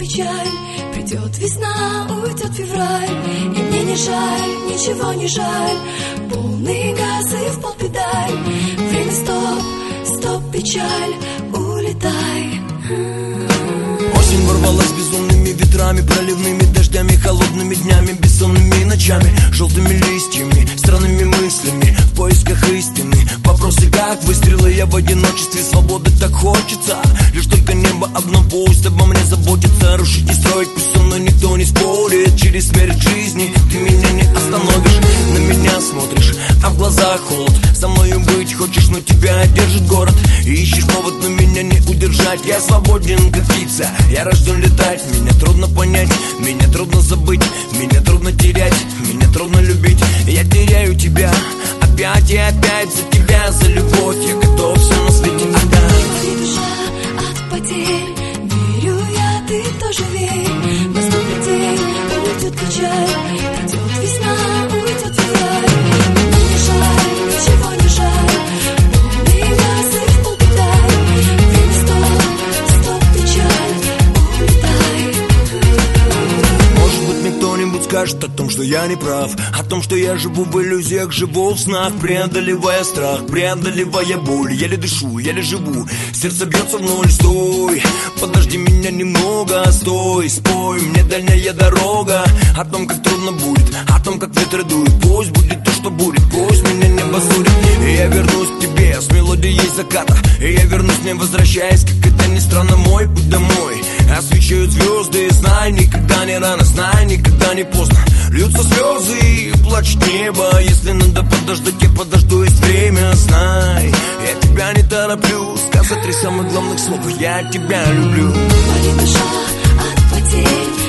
печаль. Придет весна, уйдет февраль, и мне не жаль, ничего не жаль. Полный газ и в пол педаль. Время стоп, стоп, печаль, улетай. Осень ворвалась безумными ветрами, проливными дождями, холодными днями, бессонными ночами, желтыми листьями, странными мыслями, в поисках истины. Вопросы как выстрелы, я в одиночестве, свободы так хочется. Лишь только небо одно пусть обо мне заботится. Рушить и строить, пусть со мной никто не спорит. Через смерть жизни ты меня не остановишь. На меня смотришь, а в глазах холод. Со мною быть хочешь, но тебя держит город. И ищешь повод, но меня не удержать. Я свободен, как птица, я рожден летать. Меня трудно понять, меня трудно забыть, меня трудно терять, меня трудно любить. Я теряю тебя опять и опять. За тебя, за любовь я готов все на свете отдать. Болит душа от потерь, верю я, ты тоже верь. Наступит день, уйдет печаль, придет весна, уйдет февраль. Мне не жаль, ничего не жаль. Полный газ и в пол педаль. Время стоп, стоп, печаль, улетай. Может быть, мне кто-нибудь скажет о том, что я не прав, о том, что я живу в иллюзиях, живу в снах, преодолевая страх, преодолевая боль. Еле дышу, еле живу, сердце бьется в ноль. Стой, подожди меня немного, стой, спой мне дальняя дорога. О том, как трудно будет, о том, как ветры дуют. Пусть будет то, что будет, пусть меня небо судит. И я вернусь к тебе с мелодией заката. И я вернусь, не возвращаясь, как это ни странно, мой путь домой. Освещают звезды, знай, никогда не рано, знай, никогда не поздно. Льются слезы и плачет небо. Если надо подождать, я подожду, есть время, знай. Я тебя не тороплю, сказать три самых главных слов: я тебя люблю. Болит душа от потерь.